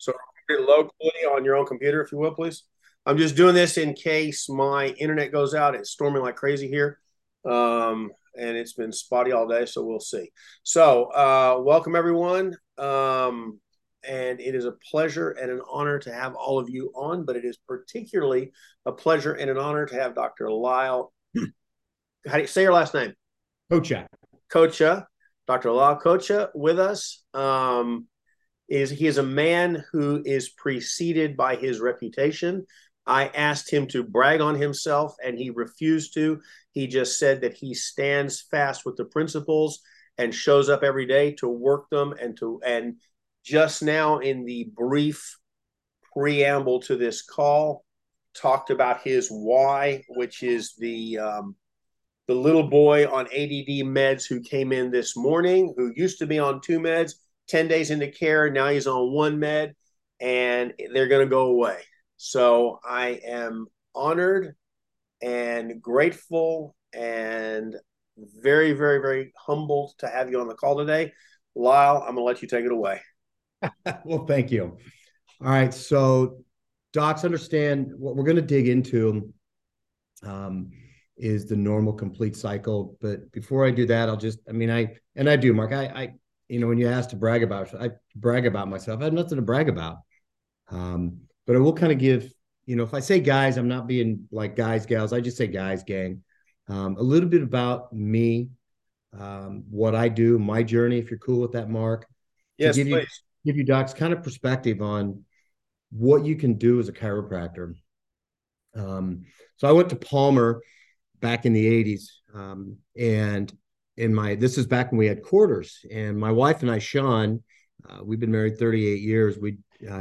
So locally on your own computer, if you will, please. I'm just doing this in case my internet goes out. It's storming like crazy here. And it's been spotty all day, so we'll see. So, welcome everyone. And it is a pleasure and an honor to have all of you on, but it is particularly a pleasure and an honor to have Dr. Lyle. How do you say your last name? Kocha. Kocha, Dr. Lyle Kocha with us. He is a man who is preceded by his reputation. I asked him to brag on himself and he refused to. He just said that he stands fast with the principles and shows up every day to work them and just now in the brief preamble to this call talked about his why, which is the little boy on ADD meds who came in this morning, who used to be on 2 meds, 10 days into care. Now he's on 1 med and they're going to go away. So I am honored and grateful and very, very, very humbled to have you on the call today. Lyle, I'm going to let you take it away. Well, thank you. All right. So docs understand what we're going to dig into is the normal complete cycle. But before I do that, I do, Mark, when you ask to brag about, I brag about myself. I have nothing to brag about. But I will kind of give, if I say guys, I'm not being like guys, gals. I just say guys, gang. A little bit about me, what I do, my journey, if you're cool with that, Mark. Yes, please. Give you docs kind of perspective on what you can do as a chiropractor. So I went to Palmer back in the 80s. And this is back when we had quarters. And my wife and I, Sean, we've been married 38 years. We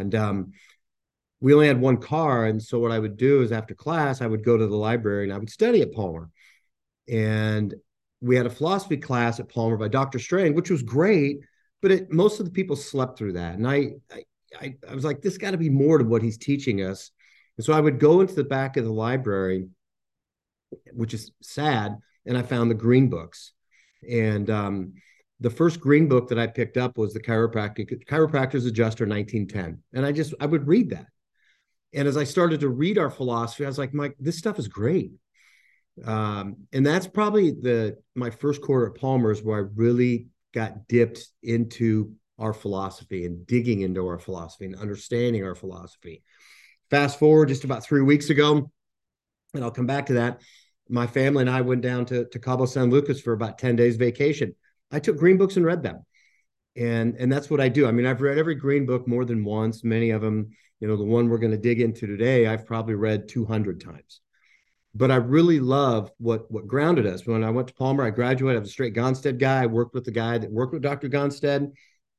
only had one car. And so what I would do is after class, I would go to the library and I would study at Palmer. And we had a philosophy class at Palmer by Dr. Strang, which was great, but most of the people slept through that. And I was like, this got to be more to what he's teaching us. And so I would go into the back of the library, which is sad, and I found the green books. And the first green book that I picked up was the Chiropractor's Adjuster 1910. And I would read that. And as I started to read our philosophy, I was like, Mike, this stuff is great. And that's probably my first quarter at Palmer's where I really got dipped into our philosophy and digging into our philosophy and understanding our philosophy. Fast forward just about 3 weeks ago, and I'll come back to that. My family and I went down to Cabo San Lucas for about 10 days vacation. I took green books and read them. And that's what I do. I mean, I've read every green book more than once. Many of them, the one we're going to dig into today, I've probably read 200 times. But I really love what grounded us. When I went to Palmer, I graduated. I was a straight Gonstead guy. I worked with the guy that worked with Dr. Gonstead.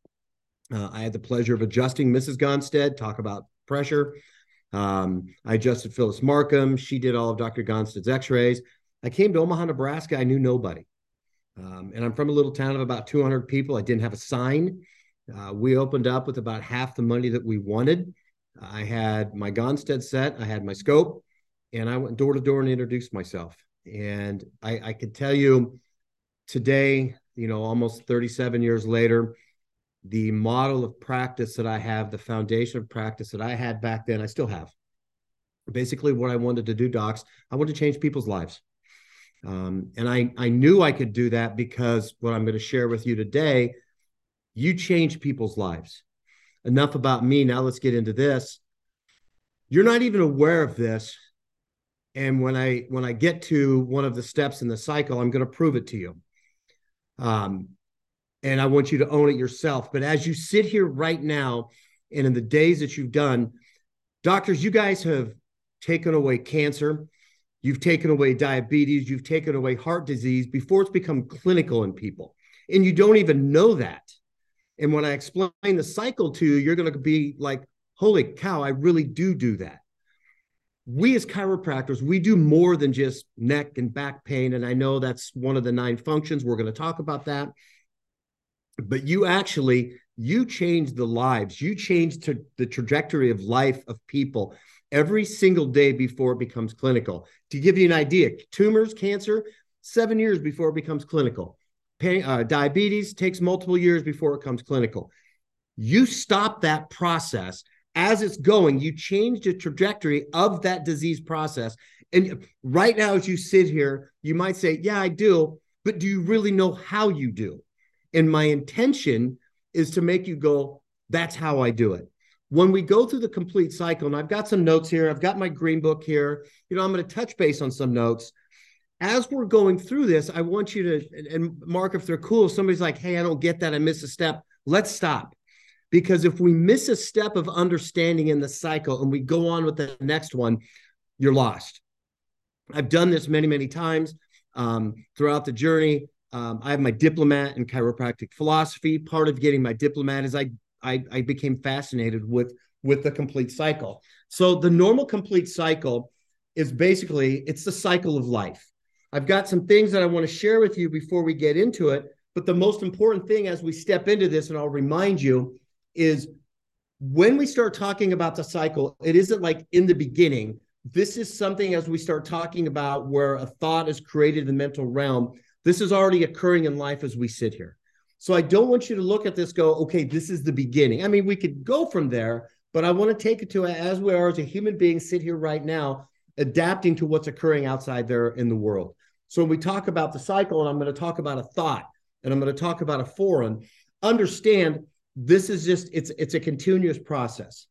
I had the pleasure of adjusting Mrs. Gonstead, talk about pressure. I adjusted Phyllis Markham. She did all of Dr. Gonstead's x-rays. I came to Omaha, Nebraska. I knew nobody. And I'm from a little town of about 200 people. I didn't have a sign. We opened up with about half the money that we wanted. I had my Gonstead set. I had my scope. And I went door to door and introduced myself. And I could tell you today, almost 37 years later, the model of practice that I have, the foundation of practice that I had back then, I still have. Basically, what I wanted to do, docs, I wanted to change people's lives. And I knew I could do that because what I'm going to share with you today, you change people's lives. Enough about me. Now let's get into this. You're not even aware of this. And when I get to one of the steps in the cycle, I'm going to prove it to you. And I want you to own it yourself. But as you sit here right now, and in the days that you've done, doctors, you guys have taken away cancer. You've taken away diabetes. You've taken away heart disease before it's become clinical in people. And you don't even know that. And when I explain the cycle to you, you're going to be like, holy cow, I really do that. We as chiropractors, we do more than just neck and back pain. And I know that's one of the 9 functions. We're going to talk about that. But you change the lives. You change the trajectory of life of people every single day before it becomes clinical. To give you an idea, tumors, cancer, 7 years before it becomes clinical. Diabetes takes multiple years before it becomes clinical. You stop that process, as it's going, you change the trajectory of that disease process. And right now, as you sit here, you might say, yeah, I do, but do you really know how you do? And my intention is to make you go, that's how I do it. When we go through the complete cycle, and I've got some notes here, I've got my green book here, I'm going to touch base on some notes. As we're going through this, I want you to, and Mark, if they're cool, if somebody's like, hey, I don't get that, I missed a step, let's stop. Because if we miss a step of understanding in the cycle and we go on with the next one, you're lost. I've done this many, many times throughout the journey. I have my diplomat in chiropractic philosophy. Part of getting my diplomat is I became fascinated with the complete cycle. So the normal complete cycle is basically, it's the cycle of life. I've got some things that I want to share with you before we get into it. But the most important thing as we step into this, and I'll remind you, is when we start talking about the cycle, it isn't like in the beginning. This is something as we start talking about where a thought is created in the mental realm. This is already occurring in life as we sit here. So I don't want you to look at this, go, okay, this is the beginning. I mean, we could go from there, but I want to take it to as we are as a human being sit here right now, adapting to what's occurring outside there in the world. So when we talk about the cycle, and I'm going to talk about a thought, and I'm going to talk about a foreign, understand this is just, it's a continuous process.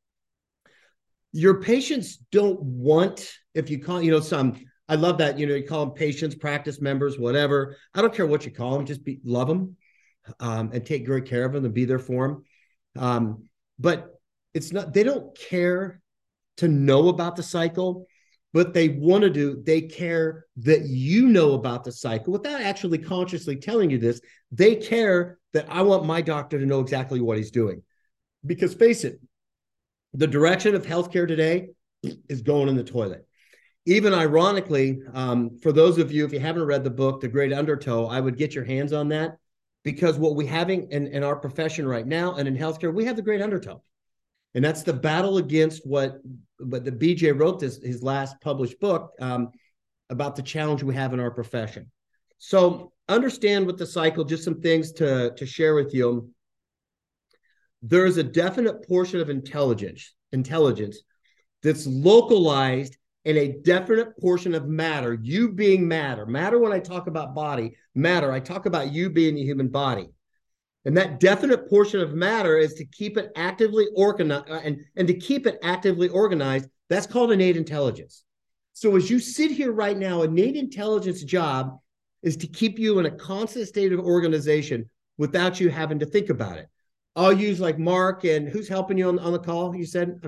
Your patients don't want, if you call, I love that, you call them patients, practice members, whatever. I don't care what you call them, just love them and take great care of them and be there for them. But it's not, they don't care to know about the cycle. What they want to do, they care that you know about the cycle without actually consciously telling you this. They care that I want my doctor to know exactly what he's doing. Because face it, the direction of healthcare today is going in the toilet. Even ironically, for those of you, if you haven't read the book, The Great Undertow, I would get your hands on that, because what we having in our profession right now and in healthcare, we have the Great Undertow. And that's the battle against but the BJ wrote his last published book about the challenge we have in our profession. So understand with the cycle, just some things to share with you. There is a definite portion of intelligence that's localized in a definite portion of matter, you being matter. Matter, when I talk about body, matter, I talk about you being the human body. And that definite portion of matter is to keep it actively organized, and to keep it actively organized, that's called innate intelligence. So as you sit here right now, innate intelligence job is to keep you in a constant state of organization without you having to think about it. I'll use like Mark, and who's helping you on the call, you said?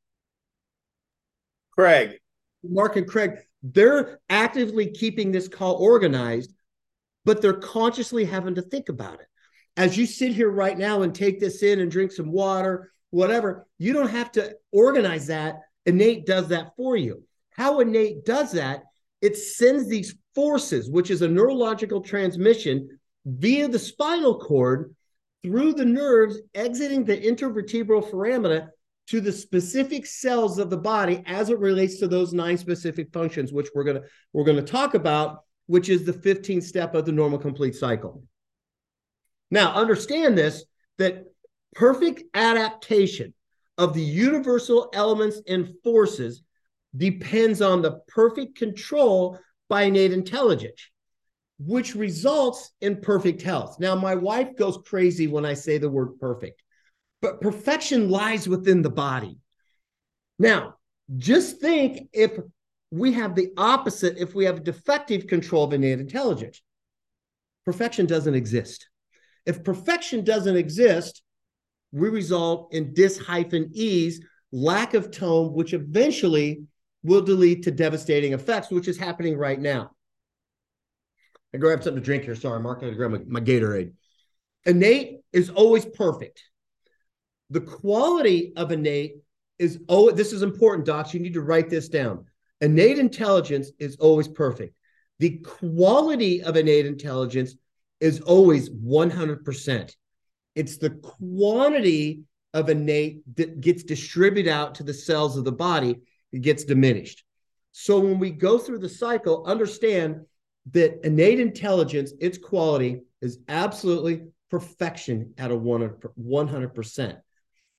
Craig. Mark and Craig, they're actively keeping this call organized, but they're consciously having to think about it. As you sit here right now and take this in and drink some water, whatever, you don't have to organize that. Innate does that for you. How innate does that? It sends these forces, which is a neurological transmission via the spinal cord through the nerves, exiting the intervertebral foramina to the specific cells of the body as it relates to those 9 specific functions, which we're gonna talk about, which is the 15th step of the normal complete cycle. Now, understand this, that perfect adaptation of the universal elements and forces depends on the perfect control by innate intelligence, which results in perfect health. Now, my wife goes crazy when I say the word perfect, but perfection lies within the body. Now, just think if we have the opposite, if we have defective control of innate intelligence. Perfection doesn't exist. If perfection doesn't exist, we result in dis-ease, lack of tone, which eventually will lead to devastating effects, which is happening right now. I grabbed something to drink here. Sorry, Mark. I gotta grab my Gatorade. Innate is always perfect. The quality of innate is, this is important, docs. You need to write this down. Innate intelligence is always perfect. The quality of innate intelligence is always 100%. It's the quantity of innate that gets distributed out to the cells of the body, it gets diminished. So when we go through the cycle, understand that innate intelligence, its quality is absolutely perfection at a 100%.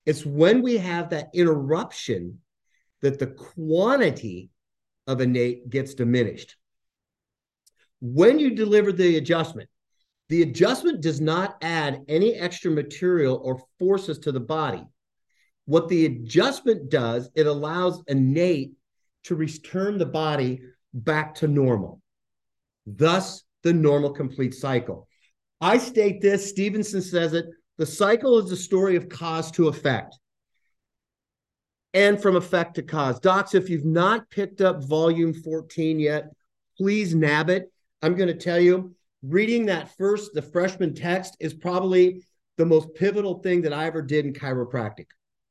It's when we have that interruption that the quantity of innate gets diminished. When you deliver the adjustment does not add any extra material or forces to the body. What the adjustment does, it allows innate to return the body back to normal. Thus, the normal complete cycle. I state this, Stevenson says it, the cycle is the story of cause to effect and from effect to cause. Docs, if you've not picked up volume 14 yet, please nab it. I'm going to tell you, reading the freshman text is probably the most pivotal thing that I ever did in chiropractic.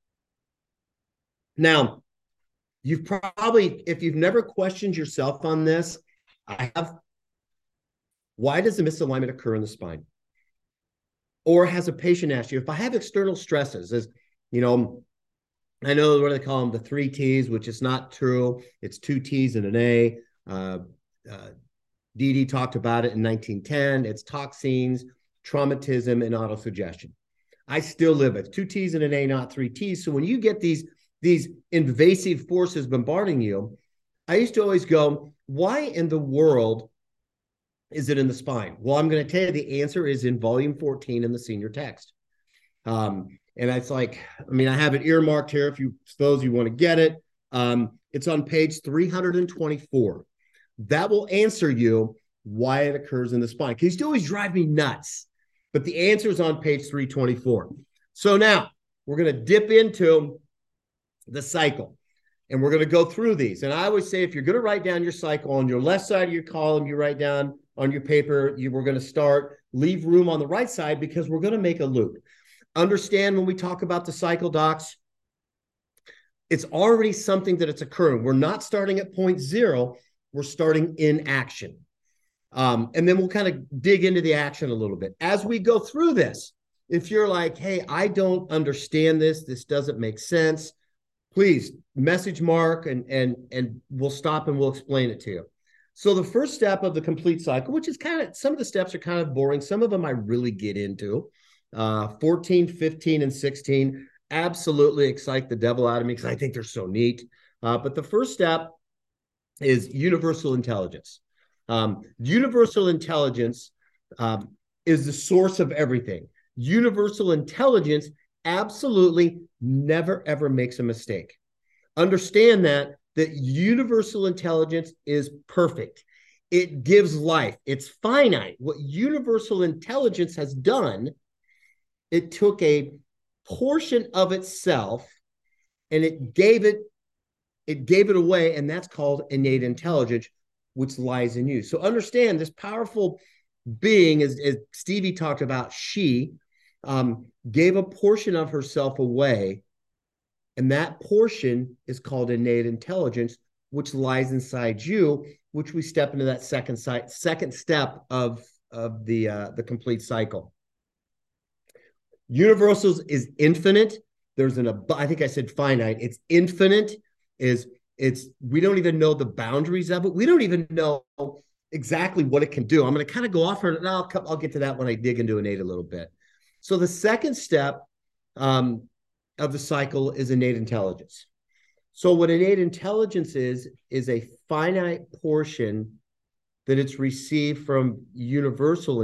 Now, you've probably, if you've never questioned yourself on this, I have. Why does a misalignment occur in the spine? Or has a patient asked you, if I have external stresses, I know what they call them, the 3 T's, which is not true. It's 2 T's and an A. Dede talked about it in 1910. It's toxins, traumatism, and autosuggestion. I still live it. 2 T's and an A, not 3 T's. So when you get these invasive forces bombarding you, I used to always go, why in the world is it in the spine? Well, I'm going to tell you the answer is in volume 14 in the senior text. And it's like, I have it earmarked here if you suppose you want to get it. It's on page 324. That will answer you why it occurs in the spine. Because you always drive me nuts. But the answer is on page 324. So now we're going to dip into the cycle. And we're going to go through these. And I always say, if you're going to write down your cycle on your left side of your column, you write down on your paper, we're going to start, leave room on the right side because we're going to make a loop. Understand when we talk about the cycle, docs, it's already something that it's occurring. We're not starting at point 0. We're starting in action. And then we'll kind of dig into the action a little bit. As we go through this, if you're like, hey, I don't understand this doesn't make sense, please message Mark and we'll stop and we'll explain it to you. So the first step of the complete cycle, which is some of the steps are kind of boring. Some of them I really get into. 14, 15, and 16 absolutely excite the devil out of me because I think they're so neat. But the first step is universal intelligence. Universal intelligence is the source of everything. Universal intelligence absolutely never, ever makes a mistake. Understand that universal intelligence is perfect. It gives life. It's finite. What universal intelligence has done, it took a portion of itself and it gave it away, and that's called innate intelligence, which lies in you. So understand this powerful being, as Stevie talked about, she gave a portion of herself away, and that portion is called innate intelligence, which lies inside you, which we step into that second step of the complete cycle. Universals is infinite. I think I said finite. It's infinite. We don't even know the boundaries of it. We don't even know exactly what it can do. I'm going to kind of go off her, and I'll get to that when I dig into innate a little bit. So the second step of the cycle is innate intelligence. So what innate intelligence is a finite portion that it's received from universal